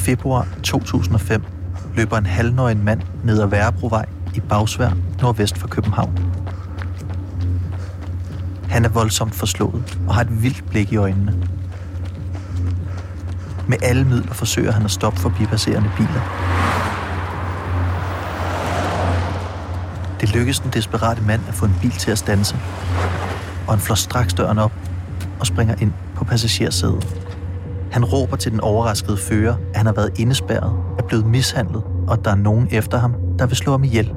februar 2005 løber en halvnøgen mand ned ad Værebrovej i Bagsværd, nordvest for København. Han er voldsomt forslået og har et vildt blik i øjnene. Med alle midler forsøger han at stoppe forbipasserende biler. Det lykkes den desperate mand at få en bil til at standse, og han flår straks døren op og springer ind på passagersædet. Han råber til den overraskede fører, at han har været indespærret, er blevet mishandlet, og at der er nogen efter ham, der vil slå ham ihjel.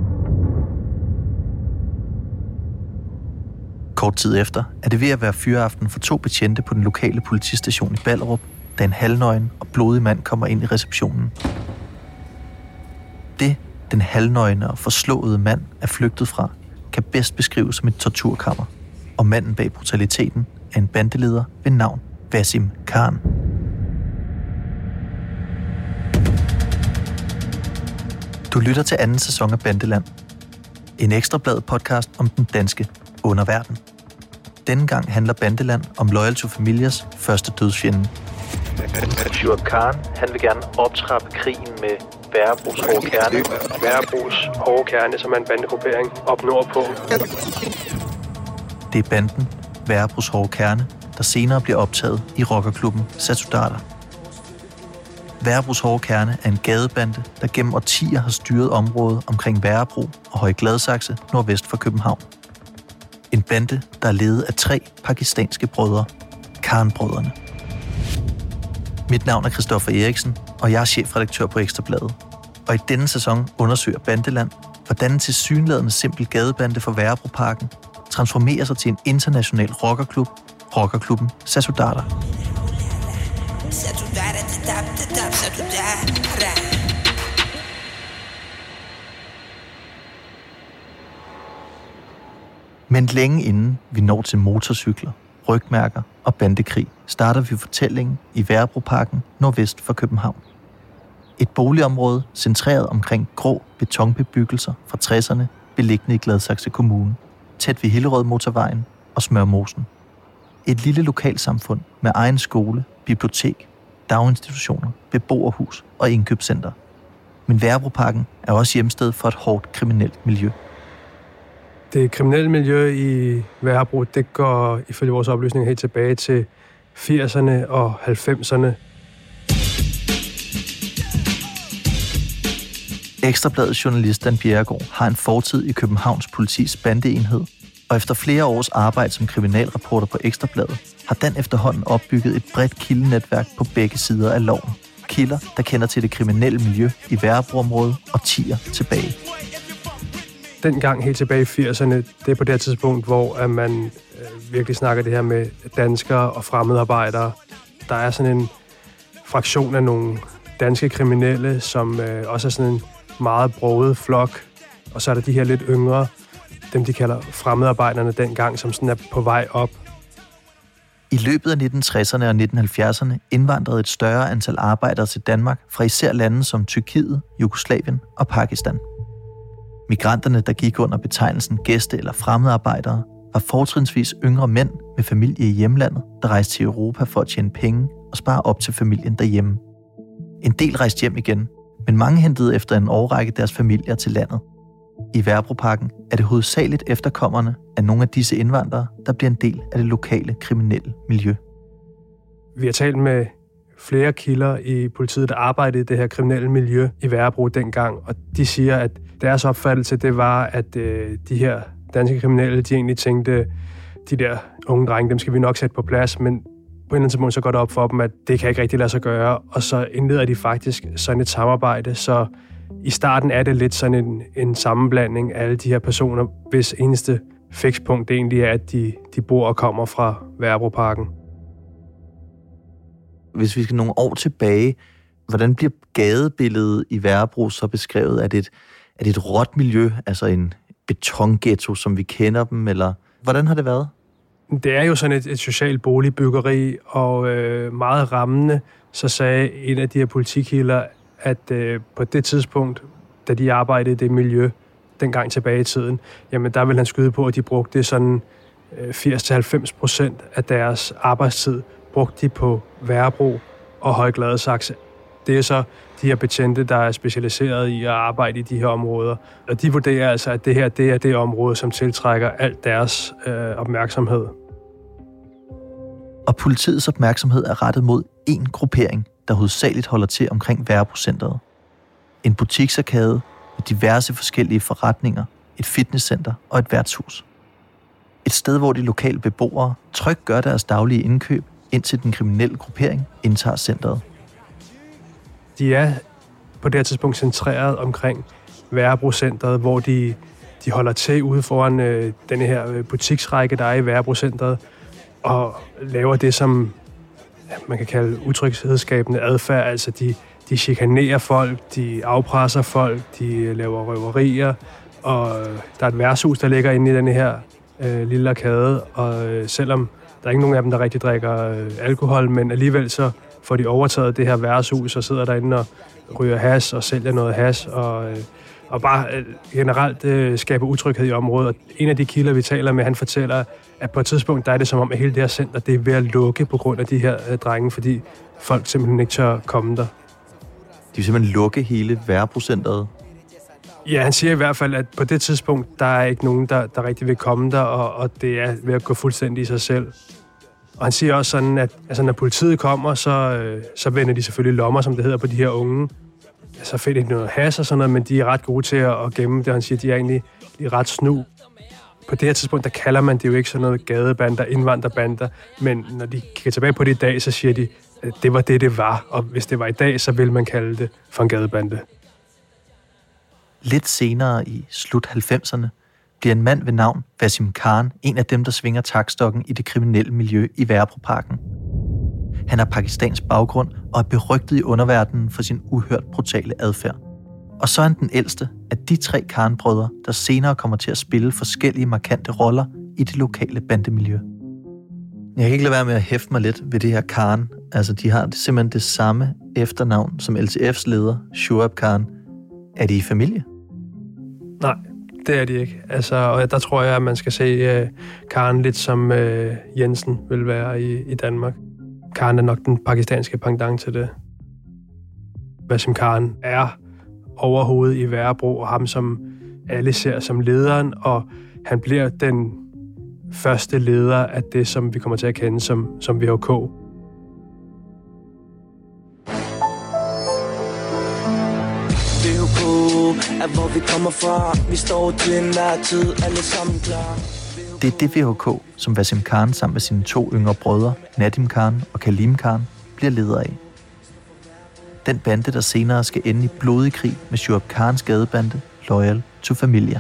Kort tid efter er det ved at være fyraften for 2 betjente på den lokale politistation i Ballerup, da en halvnøgen og blodig mand kommer ind i receptionen. Det, den halvnøgne og forslåede mand er flygtet fra, kan bedst beskrives som et torturkammer, og manden bag brutaliteten er en bandeleder ved navn Wasim Khan. Du lytter til anden sæson af Bandeland. En Ekstrabladet podcast om den danske underverden. Denne gang handler Bandeland om Loyal to Familias første dødsfjende. Wasim Khan, han vil gerne optrappe krigen med Værebros hårde kerne. Værebros hårde kerne, som er en bandegruppering op nordpå. Det er banden Værebros hårde kerne, der senere bliver optaget i rockerklubben Satudarah. Værebros hårde kerne er en gadebande, der gennem årtier har styret området omkring Værebro og Høje Gladsaxe nordvest for København. En bande, der er ledet af 3 pakistanske brødre, Khan-brødrene. Mit navn er Christoffer Eriksen, og jeg er chefredaktør på Ekstrabladet. Og i denne sæson undersøger Bandeland, hvordan en tilsyneladende simpel gadebande for Værebroparken transformerer sig til en international rockerklub, rockerklubben Satudarah. Men længe inden vi når til motorcykler, rygmærker og bandekrig, starter vi fortællingen i Værebroparken nordvest for København. Et boligområde centreret omkring grå betonbebyggelser fra 60'erne, beliggende i Gladsaxe Kommune, tæt ved Hillerød-motorvejen og Smørmosen. Et lille lokalsamfund med egen skole, bibliotek, daginstitutioner, beboerhus og indkøbscenter. Men Værebroparken er også hjemsted for et hårdt kriminelt miljø. Det kriminelle miljø i Værebro, det går ifølge vores oplysninger helt tilbage til 80'erne og 90'erne. Ekstrabladets journalist Dan Bjerregaard har en fortid i Københavns politis bandeenhed, og efter flere års arbejde som kriminalreporter på Ekstrabladet, har Dan efterhånden opbygget et bredt kildenetværk på begge sider af loven. Kilder, der kender til det kriminelle miljø i Værebroområdet årtier tilbage. Dengang helt tilbage i 80'erne, det er på det tidspunkt, hvor man virkelig snakker det her med danskere og fremmedarbejdere. Der er sådan en fraktion af nogle danske kriminelle, som også er sådan en meget broget flok. Og så er der de her lidt yngre, dem de kalder fremmedarbejderne dengang, som sådan er på vej op. I løbet af 1960'erne og 1970'erne indvandrede et større antal arbejdere til Danmark fra især lande som Tyrkiet, Jugoslavien og Pakistan. Migranterne, der gik under betegnelsen gæste- eller fremmedarbejdere, var fortrinsvis yngre mænd med familie i hjemlandet, der rejste til Europa for at tjene penge og spare op til familien derhjemme. En del rejste hjem igen, men mange hentede efter en årrække deres familier til landet. I Værebroparken er det hovedsageligt efterkommerne af nogle af disse indvandrere, der bliver en del af det lokale kriminelle miljø. Vi har talt med flere kilder i politiet, der arbejdede i det her kriminelle miljø i Værebro dengang, og de siger, at deres opfattelse, det var, at de her danske kriminelle, de egentlig tænkte, de der unge drenge, dem skal vi nok sætte på plads, men på en eller anden tidspunkt så går det op for dem, at det kan ikke rigtig lade sig gøre, og så indleder de faktisk sådan et samarbejde, så i starten er det lidt sådan en sammenblanding af alle de her personer, hvis eneste fikspunkt egentlig er, at de bor og kommer fra Værebroparken. Hvis vi skal nogle år tilbage, hvordan bliver gadebilledet i Værebro så beskrevet? Er det et råt miljø, altså en betonghetto, som vi kender dem, eller hvordan har det været? Det er jo sådan et socialt boligbyggeri, og meget rammende, så sagde en af de her politikilder, at på det tidspunkt, da de arbejdede i det miljø, dengang tilbage i tiden, jamen der ville han skyde på, at de brugte sådan 80-90% af deres arbejdstid, brugte de på Værebro og Høje Gladsaxe. Det er så de her betjente, der er specialiseret i at arbejde i de her områder. Og de vurderer altså, at det her det er det område, som tiltrækker alt deres opmærksomhed. Og politiets opmærksomhed er rettet mod én gruppering, der hovedsageligt holder til omkring Værebro-centret. En butiksarkade med diverse forskellige forretninger, et fitnesscenter og et værtshus. Et sted, hvor de lokale beboere trygt gør deres daglige indkøb, indtil den kriminelle gruppering indtager centret. De er på det her tidspunkt centreret omkring Værebro-centret, hvor de holder til ude foran denne her butiksrække, der er i Værebro-centret, og laver det, som man kan kalde utryghedsskabende adfærd. Altså de chikanerer folk, de afpresser folk, de laver røverier, og der er et værtshus, der ligger inde i denne her lille arkade, og selvom der er ikke nogen af dem, der rigtig drikker alkohol, men alligevel så får de overtaget det her værtshus og sidder derinde og ryger hash og sælger noget hash og bare generelt skaber utryghed i området. Og en af de kilder, vi taler med, han fortæller, at på et tidspunkt, der er det som om, at hele det her center, det er ved at lukke på grund af de her drenge, fordi folk simpelthen ikke tør komme der. De vil simpelthen lukke hele Værebro-centret? Ja, han siger i hvert fald, at på det tidspunkt, der er ikke nogen, der rigtig vil komme der, og det er ved at gå fuldstændig i sig selv. Og han siger også sådan, at altså, når politiet kommer, så vender de selvfølgelig lommer, som det hedder, på de her unge. Så finder de noget hash og sådan noget, men de er ret gode til at gemme det. Han siger, de er egentlig ret snu. På det her tidspunkt, der kalder man det jo ikke sådan noget gadebander, indvandrerbander, men når de kigger tilbage på det i dag, så siger de, at det var det var. Og hvis det var i dag, så vil man kalde det for en gadebande. Lidt senere i slut 90'erne bliver en mand ved navn Wasim Khan en af dem, der svinger taktstokken i det kriminelle miljø i Værebroparken. Han har pakistansk baggrund og er berygtet i underverdenen for sin uhørt brutale adfærd. Og så er han den ældste af de 3 Khan-brødre, der senere kommer til at spille forskellige markante roller i det lokale bandemiljø. Jeg kan ikke lade være med at hæfte mig lidt ved det her Khan. Altså, de har simpelthen det samme efternavn som LTF's leder, Shoaib Khan. Er de i familie? Nej, det er de ikke. Altså, og der tror jeg, at man skal se Khan lidt som Jensen vil være i Danmark. Khan er nok den pakistanske pendant til det. Wasim Khan er overhovedet i Værebro, og ham som alle ser som lederen, og han bliver den første leder af det, som vi kommer til at kende som VHK. VHK er hvor vi kommer fra. Vi står til enhver tid, alle sammen klar. Det er det VHK, som Wasim Khan sammen med sine 2 yngre brødre, Nadim Khan og Kalim Khan, bliver leder af. Den bande, der senere skal ende i blodig krig med Shoaib Khans gadebande, Loyal to Familia.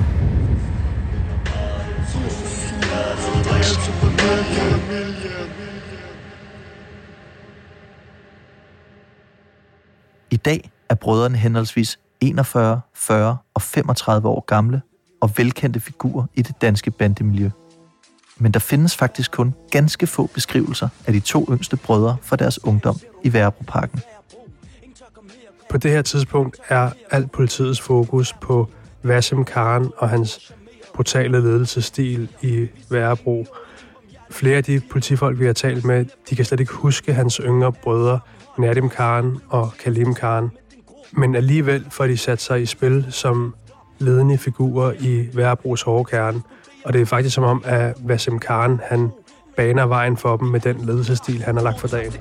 I dag er brødrene henholdsvis 41, 40 og 35 år gamle og velkendte figurer i det danske bandemiljø. Men der findes faktisk kun ganske få beskrivelser af de 2 yngste brødre fra deres ungdom i Værebroparken. På det her tidspunkt er alt politiets fokus på Wasim Khan og hans brutale ledelsesstil i Værebro. Flere af de politifolk, vi har talt med, de kan slet ikke huske hans yngre brødre, Nadim Khan og Kalim Khan. Men alligevel får de sat sig i spil som ledende figurer i Værebros hårde kerne. Og det er faktisk som om, at Wasim Khan, han baner vejen for dem med den ledelsesstil, han har lagt for dagen.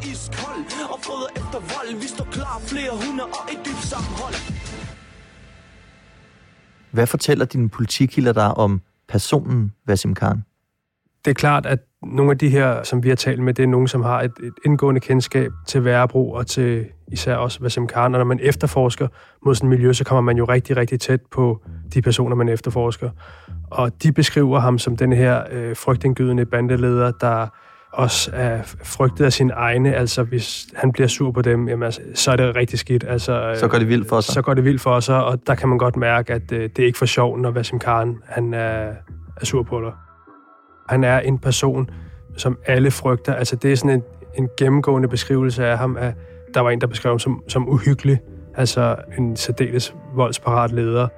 Hvad fortæller dine politikilder dig om personen Wasim Khan? Det er klart, at nogle af de her, som vi har talt med, det er nogen, som har et indgående kendskab til Værebro og til især også Wasim Khan. Og når man efterforsker mod sådan et miljø, så kommer man jo rigtig, rigtig tæt på de personer, man efterforsker. Og de beskriver ham som den her frygtindgydende bandeleder, der også er frygtet af sine egne. Altså, hvis han bliver sur på dem, jamen, altså, så er det rigtig skidt. Altså, så går det vildt for sig. Så går det vildt for sig, og der kan man godt mærke, at det er ikke for sjovt, når Wasim Khan han er sur på dig. Han er en person, som alle frygter. Altså, det er sådan en gennemgående beskrivelse af ham. At der var en, der beskrev ham som uhyggelig. Altså, en særdeles voldsparat leder.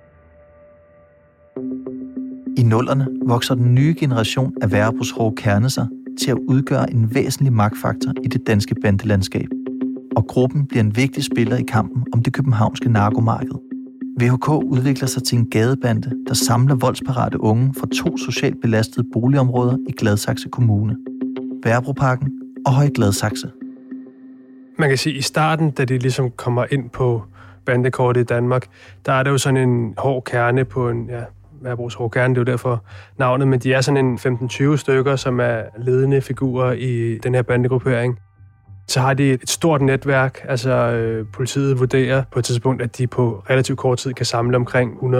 I 00'erne vokser den nye generation af Værebros hårde kerne sig til at udgøre en væsentlig magtfaktor i det danske bandelandskab. og gruppen bliver en vigtig spiller i kampen om det københavnske narkomarked. VHK udvikler sig til en gadebande, der samler voldsparate unge fra 2 socialt belastede boligområder i Gladsaxe Kommune. Værebroparken og Høje Gladsaxe. Man kan sige, at i starten, da de ligesom kommer ind på bandekortet i Danmark, der er der jo sådan en hård kerne på en, Værebros hård kerne, det er jo derfor navnet, men de er sådan en 15-20 stykker, som er ledende figurer i den her bandegruppering. Så har de et stort netværk, altså politiet vurderer på et tidspunkt, at de på relativt kort tid kan samle omkring 100-150.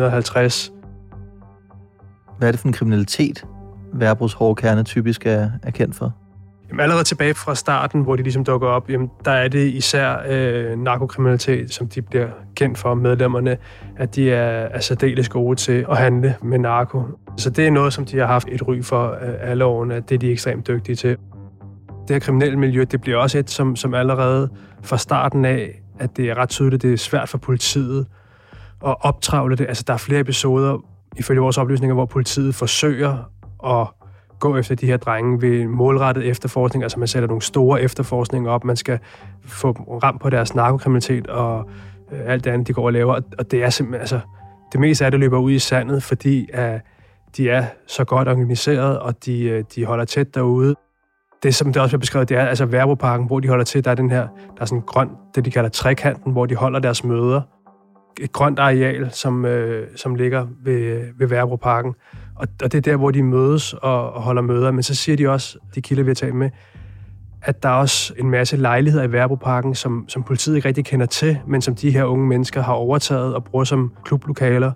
Hvad er det for en kriminalitet, Værebros hårde kerne typisk er kendt for? Jamen, allerede tilbage fra starten, hvor de ligesom dukker op, jamen, der er det især narkokriminalitet, som de bliver kendt for, medlemmerne, at de er særdeles gode til at handle med narko. Så det er noget, som de har haft et ry for alle årene, at det er de ekstremt dygtige til. Det her kriminelle miljø, det bliver også et, som allerede fra starten af, at det er ret tydeligt, det er svært for politiet at optravle det. Altså, der er flere episoder, ifølge vores oplysninger, hvor politiet forsøger at gå efter de her drenge ved målrettet efterforskning. Altså, man sætter nogle store efterforskninger op, man skal få ramt på deres narkokriminalitet og alt det andet, de går og laver. Og det er simpelthen, altså, det meste af det løber ud i sandet, fordi de er så godt organiseret, og de holder tæt derude. Det, som det også bliver beskrevet, det er altså Værebroparken, hvor de holder til. Der er sådan en grøn, det de kalder trekanten, hvor de holder deres møder. Et grønt areal, som ligger ved Værebroparken. Og det er der, hvor de mødes og holder møder. Men så siger de også, de kilder, vi har talt med, at der er også en masse lejligheder i Værebroparken, som politiet ikke rigtig kender til, men som de her unge mennesker har overtaget og bruger som klublokaler.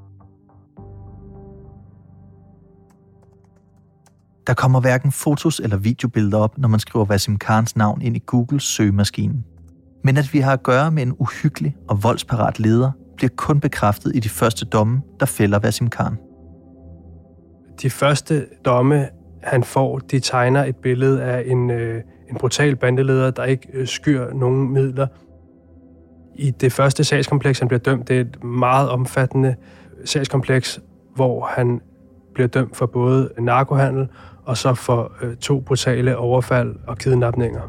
Der kommer hverken fotos eller videobilleder op, når man skriver Wasim Khans navn ind i Googles søgemaskinen. Men at vi har at gøre med en uhyggelig og voldsparat leder, bliver kun bekræftet i de første domme, der fælder Wasim Khan. De første domme, han får, de tegner et billede af en brutal bandeleder, der ikke skyr nogen midler. I det første sagskompleks, han bliver dømt, det er et meget omfattende sagskompleks, hvor han bliver dømt for både narkohandel og så for 2 brutale overfald og kidnapninger.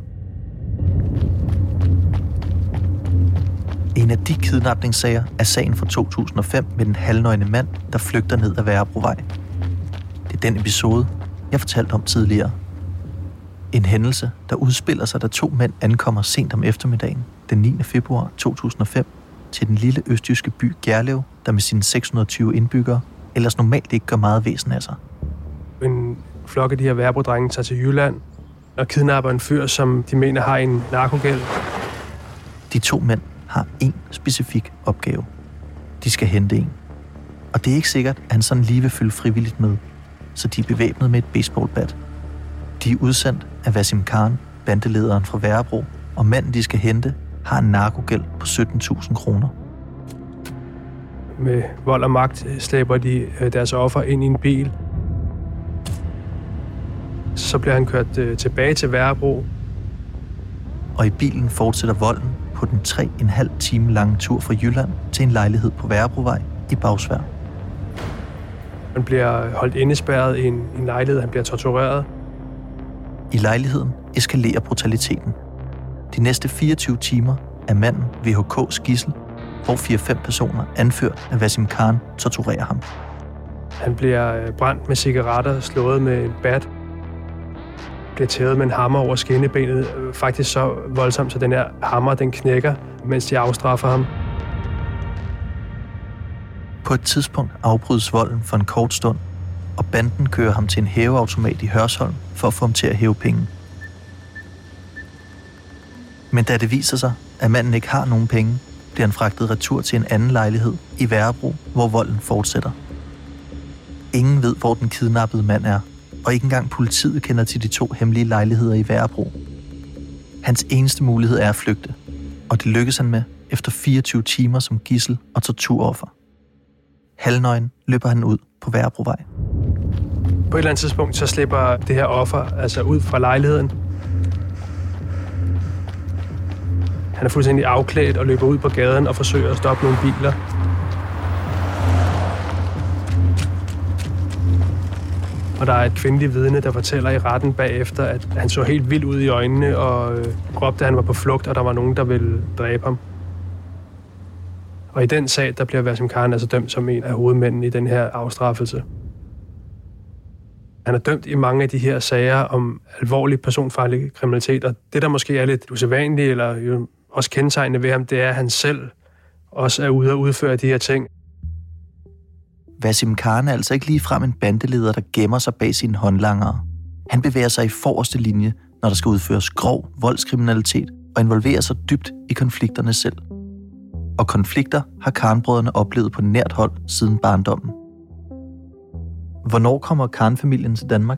En af de kidnapningssager er sagen fra 2005 med den halvnøgne mand, der flygter ned ad Værebrovej. Det er den episode, jeg fortalte om tidligere. En hændelse, der udspiller sig, da 2 mænd ankommer sent om eftermiddagen den 9. februar 2005 til den lille østjyske by Gjerlev, der med sine 620 indbyggere ellers normalt ikke gør meget væsen af sig. En flok af de her Værebro-drenge tager til Jylland og kidnapper en fyr, som de mener har en narkogæld. De 2 mænd har én specifik opgave. De skal hente en. Og det er ikke sikkert, at han sådan lige vil følge frivilligt med, så de er bevæbnet med et baseballbat. De er udsendt af Wasim Khan, bandelederen fra Værebro, og manden, de skal hente, har en narkogæld på 17.000 kroner. Med vold og magt slæber de deres offer ind i en bil. Så bliver han kørt tilbage til Værebro. Og i bilen fortsætter volden på den 3,5 time lange tur fra Jylland til en lejlighed på Værebrovej i Bagsværd. Han bliver holdt indespærret i en lejlighed, han bliver tortureret. I lejligheden eskalerer brutaliteten. De næste 24 timer er manden VHK's gidsel, hvor 4-5 personer anført af Wasim Khan torturerer ham. Han bliver brændt med cigaretter, slået med en bat, bliver tævet med en hammer over skinnebenet, faktisk så voldsomt, så den her hammer, den knækker, mens de afstraffer ham. På et tidspunkt afbrydes volden for en kort stund, og banden kører ham til en hæveautomat i Hørsholm for at få ham til at hæve penge. Men da det viser sig, at manden ikke har nogen penge, bliver han fragtet retur til en anden lejlighed i Værebro, hvor volden fortsætter. Ingen ved, hvor den kidnappede mand er, og ikke engang politiet kender til de 2 hemmelige lejligheder i Værebro. Hans eneste mulighed er at flygte, og det lykkes han med efter 24 timer som gidsel og torturoffer. Halvnøgen løber han ud på Værebrovej. På et eller andet tidspunkt så slipper det her offer altså ud fra lejligheden. Han er fuldstændig afklædt og løber ud på gaden og forsøger at stoppe nogle biler. Og der er et kvindeligt vidne, der fortæller i retten bagefter, at han så helt vild ud i øjnene og råbte, at han var på flugt, og der var nogen, der ville dræbe ham. Og i den sag, der bliver Wasim Khan altså dømt som en af hovedmændene i den her afstraffelse. Han er dømt i mange af de her sager om alvorlig personfarlig kriminalitet, og det, der måske er lidt usædvanligt, eller jo også kendetegnende ved ham, det er, at han selv også er ude og udføre de her ting. Wasim Khan er altså ikke ligefrem en bandeleder, der gemmer sig bag sine håndlangere. Han bevæger sig i forreste linje, når der skal udføres grov voldskriminalitet, og involverer sig dybt i konflikterne selv. Og konflikter har Khan-brødrene oplevet på nært hold siden barndommen. Hvornår kommer Khan-familien til Danmark?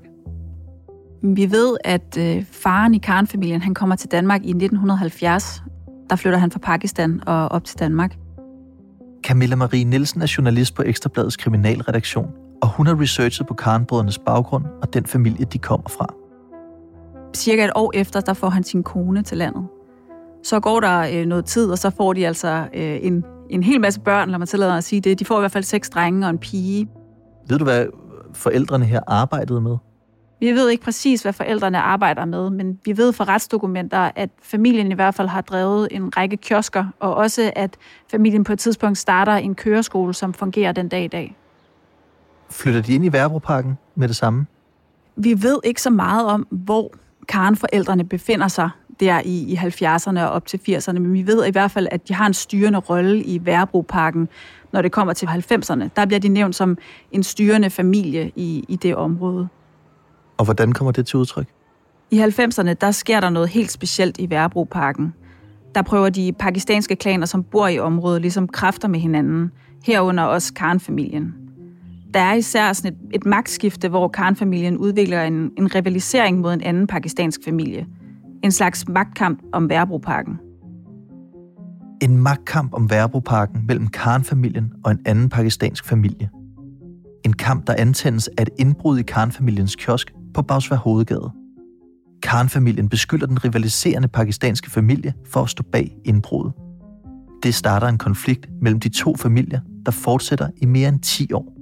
Vi ved, at faren i Khan-familien, han kommer til Danmark i 1970. Der flytter han fra Pakistan og op til Danmark. Camilla Marie Nielsen er journalist på Ekstra Bladets kriminalredaktion, og hun har researchet på Khan-brødrenes baggrund og den familie, de kommer fra. Cirka et år efter, der får han sin kone til landet. Så går der noget tid, og så får de altså en hel masse børn, lad mig tillade mig at sige det. De får i hvert fald 6 drenge og en pige. Ved du, hvad forældrene her arbejdede med? Vi ved ikke præcis, hvad forældrene arbejder med, men vi ved fra retsdokumenter, at familien i hvert fald har drevet en række kiosker, og også at familien på et tidspunkt starter en køreskole, som fungerer den dag i dag. Flytter de ind i Værebroparken med det samme? Vi ved ikke så meget om, hvor Khan-forældrene befinder sig der i 70'erne og op til 80'erne, men vi ved i hvert fald, at de har en styrende rolle i Værebroparken, når det kommer til 90'erne. Der bliver de nævnt som en styrende familie i det område. Og hvordan kommer det til udtryk? I 90'erne, der sker der noget helt specielt i Værebroparken. Der prøver de pakistanske klaner, som bor i området, ligesom kræfter med hinanden, herunder også Khan-familien. Der er især sådan et magtskifte, hvor Khan-familien udvikler en rivalisering mod en anden pakistansk familie. En slags magtkamp om Værebroparken. En magtkamp om Værebroparken mellem Khan-familien og en anden pakistansk familie. En kamp, der antændes af et indbrud i Khan-familiens kiosk på Bagsværd Hovedgade. Khan-familien beskylder den rivaliserende pakistanske familie for at stå bag indbruddet. Det starter en konflikt mellem de to familier, der fortsætter i mere end 10 år.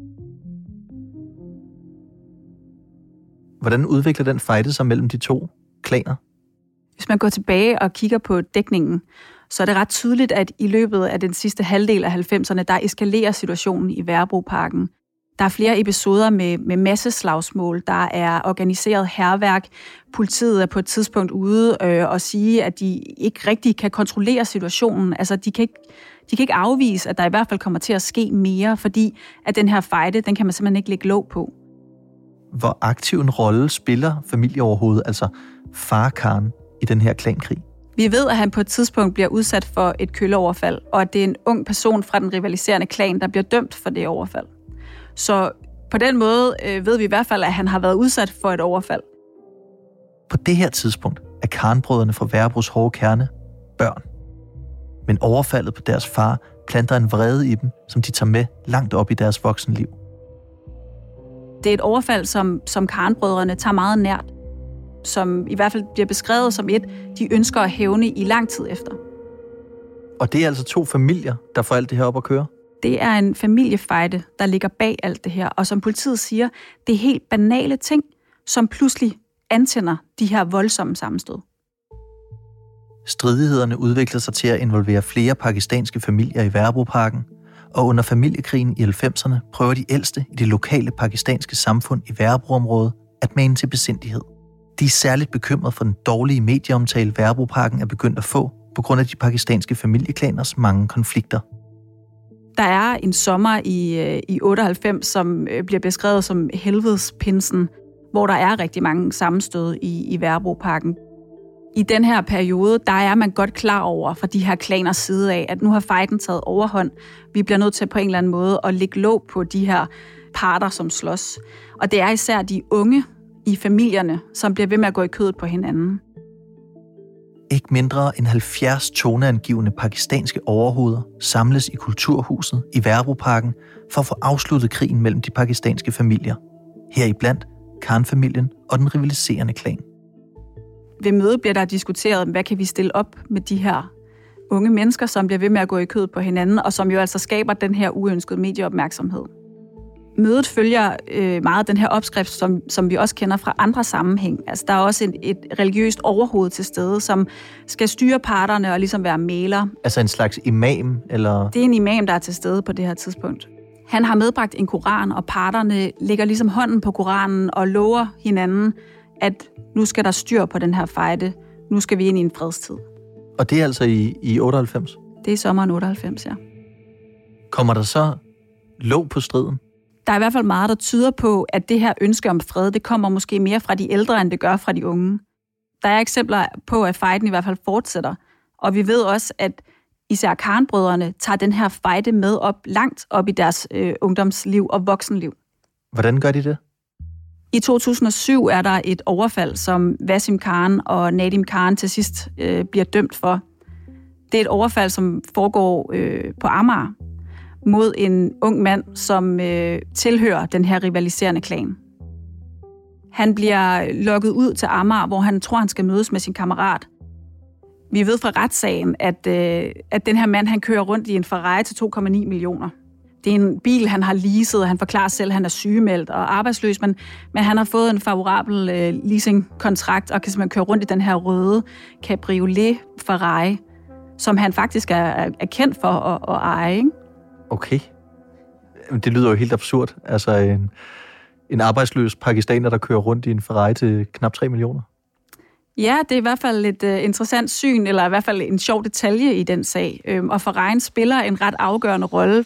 Hvordan udvikler den fejde sig mellem de to klaner? Hvis man går tilbage og kigger på dækningen, så er det ret tydeligt, at i løbet af den sidste halvdel af 90'erne, der eskalerer situationen i Værebroparken. Der er flere episoder med masseslagsmål, der er organiseret hærværk. Politiet er på et tidspunkt ude og sige, at de ikke rigtig kan kontrollere situationen. Altså, de kan ikke afvise, at der i hvert fald kommer til at ske mere, fordi at den her fejde, den kan man simpelthen ikke lægge låg på. Hvor aktiv en rolle spiller familieoverhovedet, altså far Khan, i den her klankrig? Vi ved, at han på et tidspunkt bliver udsat for et kølleoverfald, og at det er en ung person fra den rivaliserende klan, der bliver dømt for det overfald. Så på den måde ved vi i hvert fald, at han har været udsat for et overfald. På det her tidspunkt er Khan-brødrene fra Værebros hårde kerne børn. Men overfaldet på deres far planter en vrede i dem, som de tager med langt op i deres voksenliv. Det er et overfald, som Khan-brødrene tager meget nært, som i hvert fald bliver beskrevet som et, de ønsker at hævne i lang tid efter. Og det er altså 2 familier, der får alt det her op at køre? Det er en familiefejde, der ligger bag alt det her, og som politiet siger, det er helt banale ting, som pludselig antænder de her voldsomme sammenstød. Stridighederne udvikler sig til at involvere flere pakistanske familier i Værebroparken, og under familiekrigen i 90'erne prøver de ældste i det lokale pakistanske samfund i Værebroområdet at mane til besindighed. De er særligt bekymrede for den dårlige medieomtale, Værebroparken er begyndt at få, på grund af de pakistanske familieklaners mange konflikter. Der er en sommer i 98, som bliver beskrevet som helvedespinsen, hvor der er rigtig mange sammenstød i Værebroparken. I den her periode, der er man godt klar over fra de her klaners side af, at nu har fejden taget overhånd. Vi bliver nødt til på en eller anden måde at lægge låg på de her parter, som slås. Og det er især de unge i familierne, som bliver ved med at gå i kødet på hinanden. Ikke mindre end 70 toneangivende pakistanske overhoveder samles i Kulturhuset i Værebroparken for at få afsluttet krigen mellem de pakistanske familier. Heriblandt Khan-familien og den rivaliserende klan. Ved mødet bliver der diskuteret, hvad kan vi stille op med de her unge mennesker, som bliver ved med at gå i kødet på hinanden, og som jo altså skaber den her uønskede medieopmærksomhed. Mødet følger meget den her opskrift, som vi også kender fra andre sammenhæng. Altså, der er også et religiøst overhoved til stede, som skal styre parterne og ligesom være mægler. Altså en slags imam, eller? Det er en imam, der er til stede på det her tidspunkt. Han har medbragt en koran, og parterne lægger ligesom hånden på koranen og lover hinanden, at nu skal der styr på den her fejde. Nu skal vi ind i en fredstid. Og det er altså i 98? Det er sommeren 98, ja. Kommer der så låg på striden? Der er i hvert fald meget, der tyder på, at det her ønske om fred, det kommer måske mere fra de ældre, end det gør fra de unge. Der er eksempler på, at fejden i hvert fald fortsætter. Og vi ved også, at især Khan-brødrene tager den her fejde med langt op i deres ungdomsliv og voksenliv. Hvordan gør de det? I 2007 er der et overfald, som Wasim Khan og Nadim Khan til sidst bliver dømt for. Det er et overfald, som foregår på Amager mod en ung mand, som tilhører den her rivaliserende klan. Han bliver lokket ud til Amager, hvor han tror, han skal mødes med sin kammerat. Vi ved fra retssagen, at den her mand, han kører rundt i en Ferrari til 2,9 millioner. Det er en bil, han har leaset, og han forklarer selv, at han er sygemeldt og arbejdsløs, men han har fået en favorabel leasingkontrakt og kan simpelthen køre rundt i den her røde Cabriolet Ferrari, som han faktisk er kendt for at eje, ikke? Okay. Det lyder jo helt absurd. Altså en arbejdsløs pakistaner, der kører rundt i en Ferrari til knap 3 millioner. Ja, det er i hvert fald et interessant syn, eller i hvert fald en sjov detalje i den sag. Og Ferrarien spiller en ret afgørende rolle.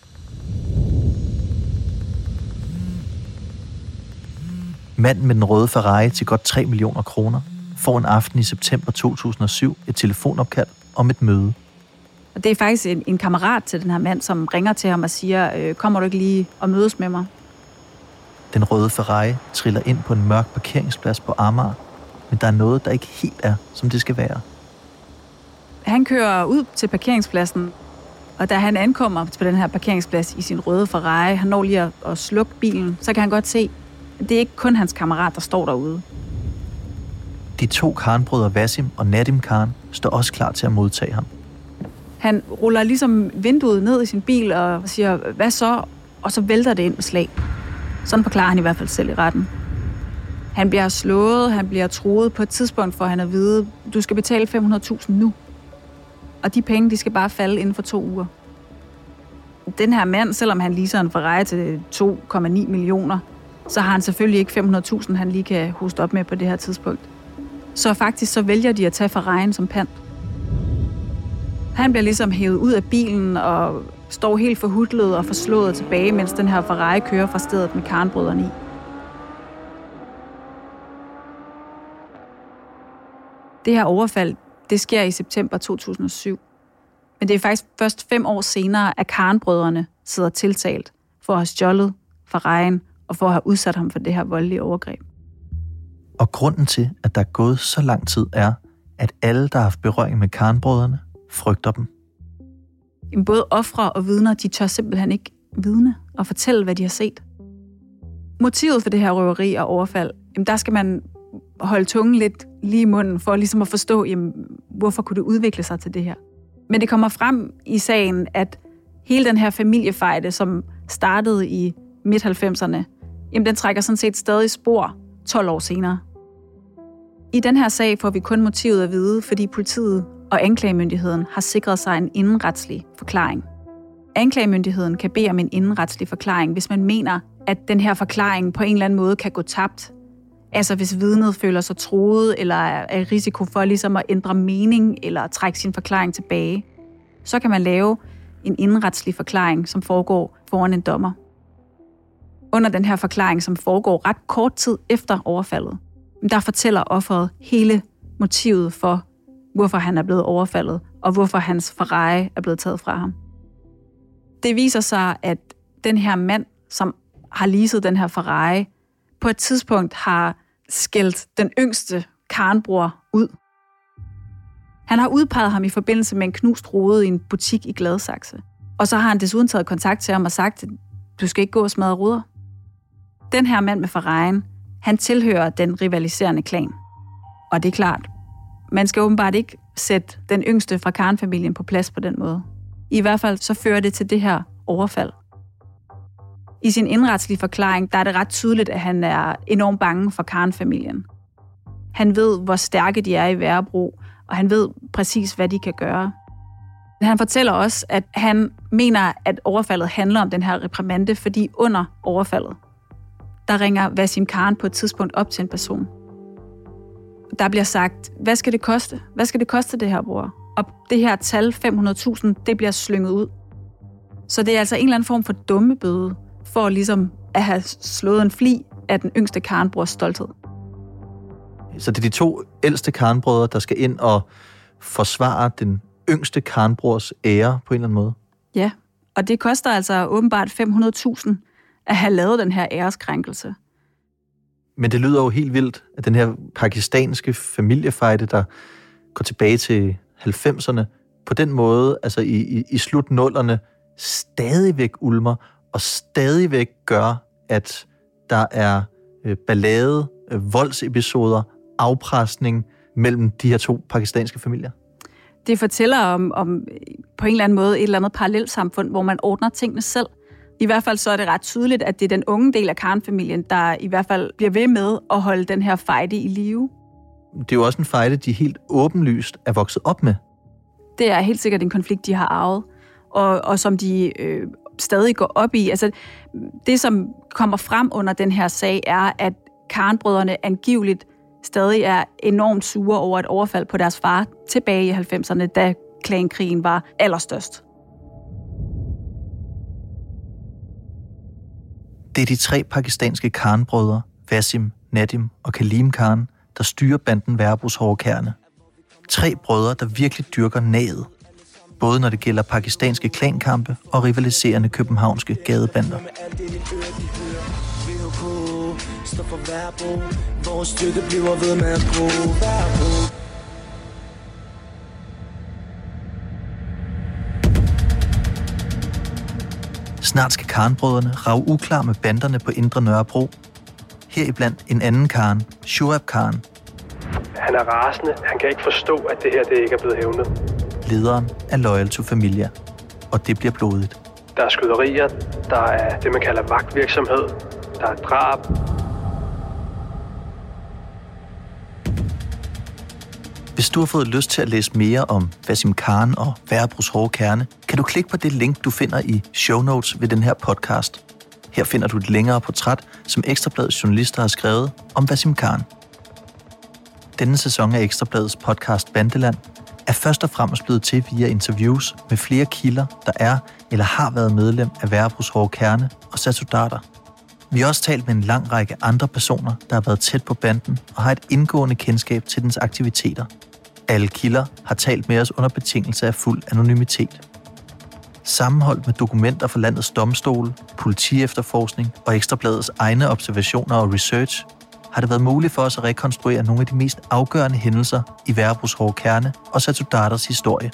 Manden med den røde Ferrari til godt 3 millioner kroner får en aften i september 2007 et telefonopkald om et møde. Og det er faktisk en kammerat til den her mand, som ringer til ham og siger, kommer du ikke lige og mødes med mig? Den røde Ferrari triller ind på en mørk parkeringsplads på Amager, men der er noget, der ikke helt er, som det skal være. Han kører ud til parkeringspladsen, og da han ankommer på den her parkeringsplads i sin røde Ferrari, han når lige at slukke bilen, så kan han godt se, at det er ikke kun hans kammerat, der står derude. De 2 Khan-brødre Wasim og Nadim Khan står også klar til at modtage ham. Han ruller ligesom vinduet ned i sin bil og siger, hvad så? Og så vælter det ind med slag. Sådan forklarer han i hvert fald selv i retten. Han bliver slået, han bliver truet på et tidspunkt, for han at vide, du skal betale 500.000 nu. Og de penge, de skal bare falde inden for 2 uger. Den her mand, selvom han leaser en Ferrari til 2,9 millioner, så har han selvfølgelig ikke 500.000, han lige kan hoste op med på det her tidspunkt. Så faktisk så vælger de at tage Ferrarien som pant. Han bliver ligesom hævet ud af bilen og står helt forhutlet og forslået tilbage, mens den her Ferrari kører fra stedet med Khan-brødrene i. Det her overfald, det sker i september 2007. Men det er faktisk først 5 år senere, at Khan-brødrene sidder tiltalt for at have stjålet Ferrarien og for at have udsat ham for det her voldelige overgreb. Og grunden til, at der er gået så lang tid, er, at alle, der har haft berøring med Khan-brødrene, frygter dem. Både ofre og vidner, de tør simpelthen ikke vidne og fortælle, hvad de har set. Motivet for det her røveri og overfald, der skal man holde tungen lidt lige i munden, for ligesom at forstå, hvorfor kunne det udvikle sig til det her. Men det kommer frem i sagen, at hele den her familiefejde, som startede i midt-90'erne, den trækker sådan set stadig spor 12 år senere. I den her sag får vi kun motivet at vide, fordi politiet og anklagemyndigheden har sikret sig en indenretslig forklaring. Anklagemyndigheden kan bede om en indenretslig forklaring, hvis man mener, at den her forklaring på en eller anden måde kan gå tabt. Altså hvis vidnet føler sig truet, eller er i risiko for ligesom at ændre mening, eller trække sin forklaring tilbage. Så kan man lave en indenretslig forklaring, som foregår foran en dommer. Under den her forklaring, som foregår ret kort tid efter overfaldet, der fortæller offeret hele motivet for, hvorfor han er blevet overfaldet, og hvorfor hans Ferrari er blevet taget fra ham. Det viser sig, at den her mand, som har leaset den her Ferrari, på et tidspunkt har skældt den yngste Khan-bror ud. Han har udpeget ham i forbindelse med en knust rude i en butik i Gladsaxe. Og så har han desuden taget kontakt til ham og sagt, at du skal ikke gå og smadre ruder. Den her mand med Ferrarien, han tilhører den rivaliserende klan. Og det er klart, man skal åbenbart ikke sætte den yngste fra Khan-familien på plads på den måde. I hvert fald så fører det til det her overfald. I sin indretslige forklaring, der er det ret tydeligt, at han er enormt bange for Khan-familien. Han ved, hvor stærke de er i Værebro, og han ved præcis, hvad de kan gøre. Han fortæller også, at han mener, at overfaldet handler om den her reprimande, fordi under overfaldet, der ringer Wasim Khan på et tidspunkt op til en person. Der bliver sagt, hvad skal det koste? Hvad skal det koste, det her, bror? Og det her tal, 500.000, det bliver slynget ud. Så det er altså en eller anden form for dummebøde, for ligesom at have slået en fli af den yngste Khan-brors stolthed. Så det er de 2 ældste Khan-brødre, der skal ind og forsvare den yngste Khan-brors ære på en eller anden måde? Ja, og det koster altså åbenbart 500.000 at have lavet den her æreskrænkelse. Men det lyder jo helt vildt, at den her pakistanske familiefejde, der går tilbage til 90'erne, på den måde, altså i slut 0'erne, stadigvæk ulmer, og stadigvæk gør, at der er ballade, voldsepisoder, afpresning mellem de her 2 pakistanske familier. Det fortæller om på en eller anden måde et eller andet parallelsamfund, hvor man ordner tingene selv. I hvert fald så er det ret tydeligt, at det er den unge del af Khan-familien, der i hvert fald bliver ved med at holde den her fejde i live. Det er jo også en fejde, de helt åbenlyst er vokset op med. Det er helt sikkert en konflikt, de har arvet, og som de stadig går op i. Altså, det, som kommer frem under den her sag, er, at Khan-brødrene angiveligt stadig er enormt sure over et overfald på deres far tilbage i 90'erne, da klankrigen var allerstørst. Det er de 3 pakistanske Khan-brødre, Wasim, Nadim og Kaleem Khan, der styrer banden Værebros hårde kerne. 3 brødre, der virkelig dyrker naget, både når det gælder pakistanske klankampe og rivaliserende københavnske gadebander. Snart skal Khan-brødrene rage uklar med banderne på Indre Nørrebro. Heriblandt en anden Khan, Shoaib Khan. Han er rasende. Han kan ikke forstå, at det her det ikke er blevet hævnet. Lederen af Loyal to Familia. Og det bliver blodigt. Der er skyderier, der er det, man kalder vagtvirksomhed, der er drab. Hvis du har fået lyst til at læse mere om Wasim Khan og Værebros hårde kerne, kan du klikke på det link, du finder i show notes ved den her podcast. Her finder du et længere portræt, som Ekstrabladets journalister har skrevet om Wasim Khan. Denne sæson af Ekstrabladets podcast Bandeland er først og fremmest blevet til via interviews med flere kilder, der er eller har været medlem af Værebros hårde kerne og Satudarter. Vi har også talt med en lang række andre personer, der har været tæt på banden og har et indgående kendskab til dens aktiviteter. Alle kilder har talt med os under betingelse af fuld anonymitet. Sammenholdt med dokumenter fra landets domstole, politiefterforskning og Ekstrabladets egne observationer og research, har det været muligt for os at rekonstruere nogle af de mest afgørende hændelser i Værebros hårde kerne og Satudarters historie.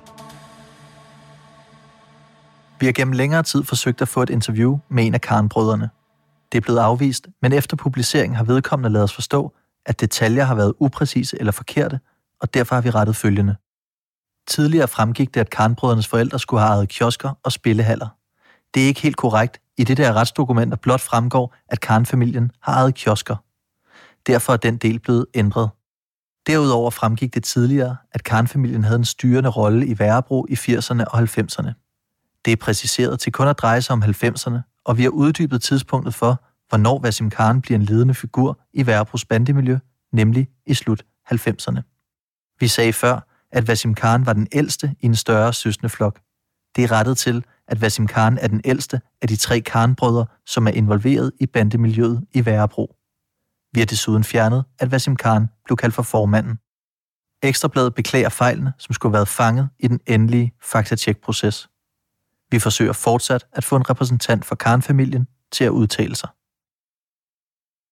Vi har gennem længere tid forsøgt at få et interview med en af Khan-brødrene. Det er blevet afvist, men efter publiceringen har vedkommende ladet os forstå, at detaljer har været upræcise eller forkerte, og derfor har vi rettet følgende. Tidligere fremgik det, at Khan-brødrenes forældre skulle have ejet kiosker og spillehaller. Det er ikke helt korrekt, i det der retsdokumenter blot fremgår, at Khan-familien har ejet kiosker. Derfor er den del blevet ændret. Derudover fremgik det tidligere, at Khan-familien havde en styrende rolle i Værebro i 80'erne og 90'erne. Det er præciseret til kun at dreje sig om 90'erne, og vi har uddybet tidspunktet for, hvornår Wasim Khan bliver en ledende figur i Værebros bandemiljø, nemlig i slut 90'erne. Vi sagde før, at Wasim Khan var den ældste i en større søskendeflok. Det er rettet til, at Wasim Khan er den ældste af de 3 Khan-brødre, som er involveret i bandemiljøet i Værebro. Vi har desuden fjernet, at Wasim Khan blev kaldt for formanden. Ekstrabladet beklager fejlene, som skulle have været fanget i den endelige faktatjek-proces. Vi forsøger fortsat at få en repræsentant for Khan-familien til at udtale sig.